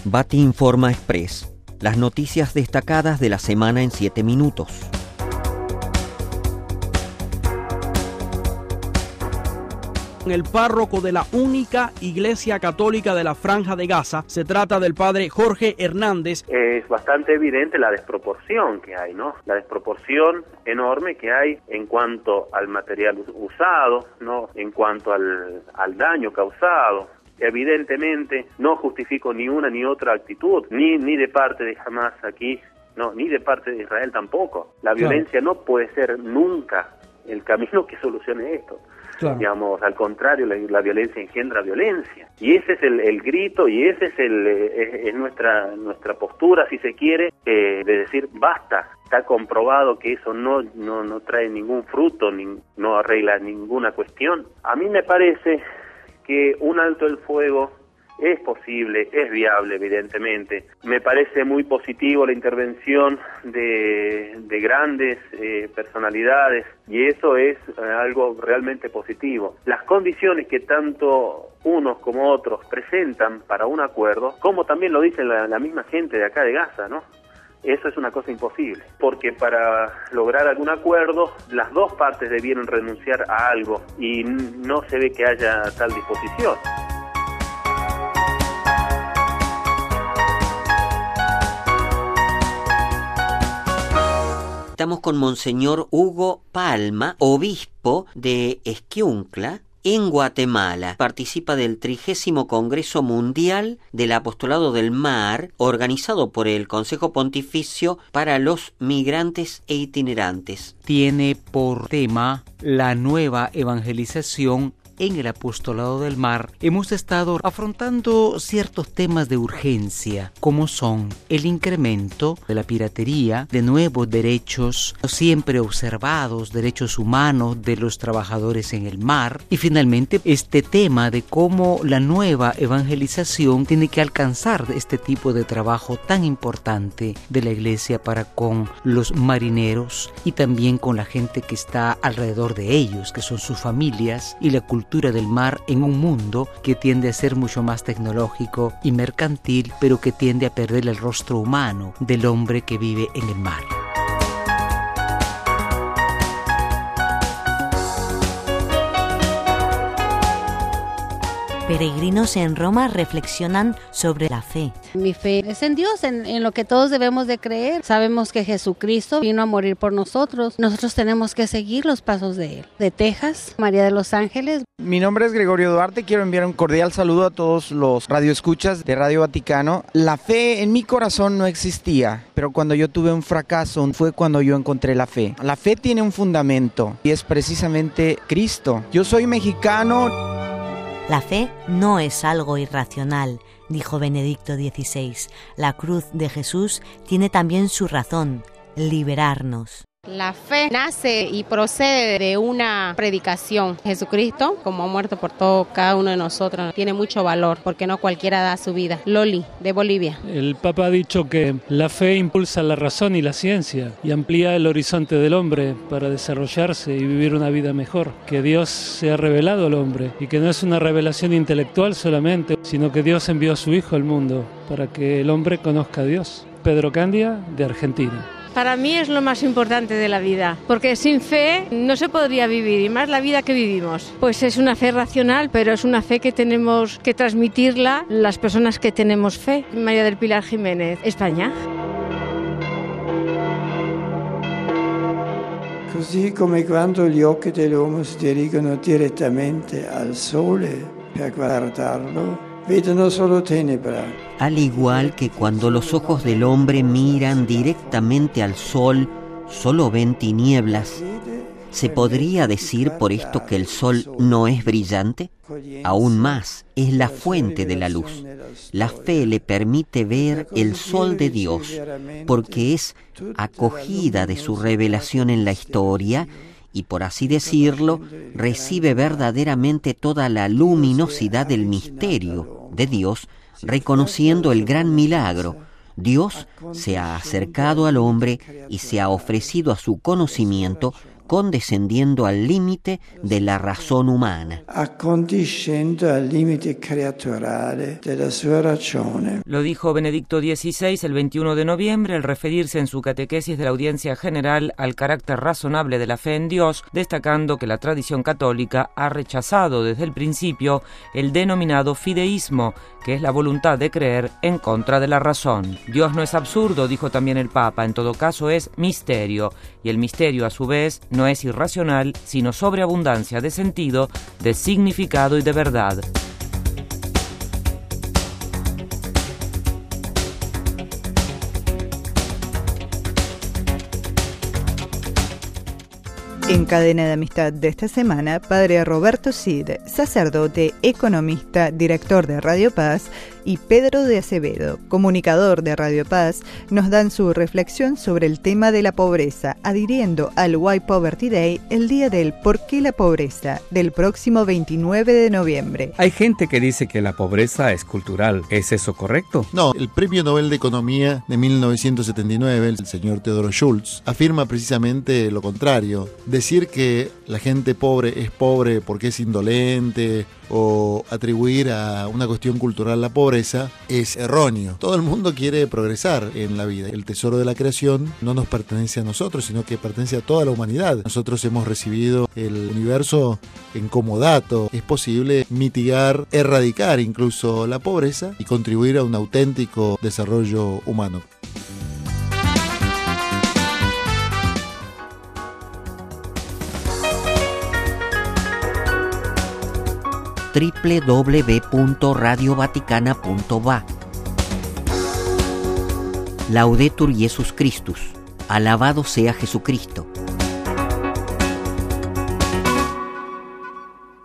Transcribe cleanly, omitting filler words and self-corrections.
Bati Informa Express. Las noticias destacadas de la semana en 7 minutos. El párroco de la única iglesia católica de la Franja de Gaza, se trata del padre Jorge Hernández. Es bastante evidente la desproporción que hay, ¿no? La desproporción enorme que hay en cuanto al material usado, ¿no? En cuanto al daño causado. Evidentemente no justifico ni una ni otra actitud, ni de parte de Hamas aquí, no, ni de parte de Israel tampoco. La violencia no puede ser nunca el camino que solucione esto. Claro. Digamos, al contrario, la violencia engendra violencia. Y ese es el grito, y ese es nuestra postura, si se quiere, de decir basta. Está comprobado que eso no trae ningún fruto, no arregla ninguna cuestión. A mí me parece que un alto el fuego es posible, es viable, evidentemente. Me parece muy positivo la intervención de grandes personalidades, y eso es algo realmente positivo. Las condiciones que tanto unos como otros presentan para un acuerdo, como también lo dice la misma gente de acá de Gaza, ¿no? Eso es una cosa imposible, porque para lograr algún acuerdo, las dos partes debieron renunciar a algo, y no se ve que haya tal disposición. Estamos con Monseñor Hugo Palma, obispo de Esquiuncla, en Guatemala. Participa del 30º Congreso Mundial del Apostolado del Mar, organizado por el Consejo Pontificio para los Migrantes e Itinerantes. Tiene por tema la nueva evangelización en el Apostolado del Mar. Hemos estado afrontando ciertos temas de urgencia, como son el incremento de la piratería, de nuevos derechos siempre observados, derechos humanos de los trabajadores en el mar, y finalmente este tema de cómo la nueva evangelización tiene que alcanzar este tipo de trabajo tan importante de la Iglesia para con los marineros y también con la gente que está alrededor de ellos, que son sus familias, y la cultura del mar en un mundo que tiende a ser mucho más tecnológico y mercantil, pero que tiende a perder el rostro humano del hombre que vive en el mar. Peregrinos en Roma reflexionan sobre la fe. Mi fe es en Dios, en lo que todos debemos de creer. Sabemos que Jesucristo vino a morir por nosotros. Nosotros tenemos que seguir los pasos de Él. De Texas, María de los Ángeles. Mi nombre es Gregorio Duarte. Quiero enviar un cordial saludo a todos los radioescuchas de Radio Vaticano. La fe en mi corazón no existía, pero cuando yo tuve un fracaso fue cuando yo encontré la fe. La fe tiene un fundamento y es precisamente Cristo. Yo soy mexicano. La fe no es algo irracional, dijo Benedicto XVI. La cruz de Jesús tiene también su razón, liberarnos. La fe nace y procede de una predicación. Jesucristo, como ha muerto por todo cada uno de nosotros, tiene mucho valor porque no cualquiera da su vida. Loli, de Bolivia. El Papa ha dicho que la fe impulsa la razón y la ciencia y amplía el horizonte del hombre para desarrollarse y vivir una vida mejor. Que Dios se ha revelado al hombre y que no es una revelación intelectual solamente, sino que Dios envió a su Hijo al mundo para que el hombre conozca a Dios. Pedro Candia, de Argentina. Para mí es lo más importante de la vida, porque sin fe no se podría vivir, y más la vida que vivimos. Pues es una fe racional, pero es una fe que tenemos que transmitirla las personas que tenemos fe. María del Pilar Jiménez, España. Così come quando gli occhi dell'uomo si dirigono direttamente al sole per guardarlo, vedono solo tenebra. Al igual que cuando los ojos del hombre miran directamente al sol, solo ven tinieblas. ¿Se podría decir por esto que el sol no es brillante? Aún más, es la fuente de la luz. La fe le permite ver el sol de Dios, porque es acogida de su revelación en la historia y, por así decirlo, recibe verdaderamente toda la luminosidad del misterio de Dios, reconociendo el gran milagro. Dios se ha acercado al hombre y se ha ofrecido a su conocimiento condescendiendo al límite de la razón umana. Accondiscendo al limite creaturale della sua ragione. Lo dijo Benedicto XVI el 21 de noviembre al referirse en su catequesis de la Audiencia General al carácter razonable de la fe en Dios, destacando que la tradición católica ha rechazado desde el principio el denominado fideísmo, que es la voluntad de creer en contra de la razón. Dios no es absurdo, dijo también el Papa, en todo caso es misterio, y el misterio a su vez no es irracional, sino sobreabundancia de sentido, de significado y de verdad. En Cadena de Amistad de esta semana, Padre Roberto Cid, sacerdote, economista, director de Radio Paz, y Pedro de Acevedo, comunicador de Radio Paz, nos dan su reflexión sobre el tema de la pobreza, adhiriendo al Why Poverty Day, el día del ¿Por qué la pobreza?, del próximo 29 de noviembre. Hay gente que dice que la pobreza es cultural. ¿Es eso correcto? No, el Premio Nobel de Economía de 1979, el señor Theodor Schultz, afirma precisamente lo contrario. Decir que la gente pobre es pobre porque es indolente o atribuir a una cuestión cultural la pobreza es erróneo. Todo el mundo quiere progresar en la vida. El tesoro de la creación no nos pertenece a nosotros, sino que pertenece a toda la humanidad. Nosotros hemos recibido el universo en comodato. Es posible mitigar, erradicar incluso la pobreza y contribuir a un auténtico desarrollo humano. www.radiovaticana.va. Laudetur Jesus Christus. Alabado sea Jesucristo.